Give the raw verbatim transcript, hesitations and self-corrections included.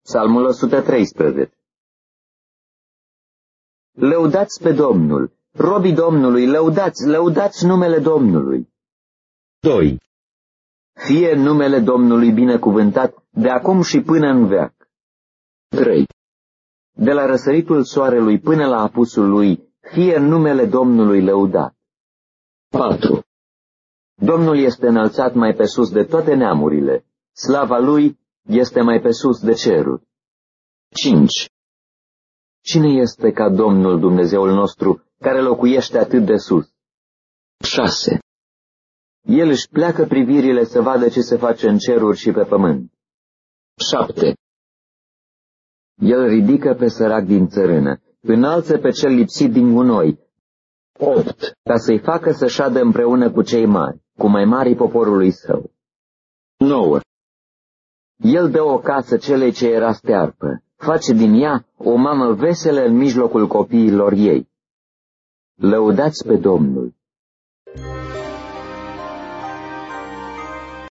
Psalmul o sută treisprezece. Lăudați pe Domnul, robii Domnului, lăudați, lăudați numele Domnului. doi. Fie numele Domnului binecuvântat de acum și până în veac. trei. De la răsăritul soarelui până la apusul lui, fie numele Domnului lăudat. patru. Domnul este înălțat mai pe sus de toate neamurile, slava lui este mai pe sus de ceruri. cinci. Cine este ca Domnul Dumnezeul nostru, care locuiește atât de sus? șase. El își pleacă privirile să vadă ce se face în ceruri și pe pământ. șapte. El ridică pe sărac din țărână, înalță pe cel lipsit din gunoi, opt. ca să-i facă să șadă împreună cu cei mari, cu mai marii poporului său. nouă. El dă o casă celei ce era stearpă, face din ea o mamă veselă în mijlocul copiilor ei. Lăudați pe Domnul!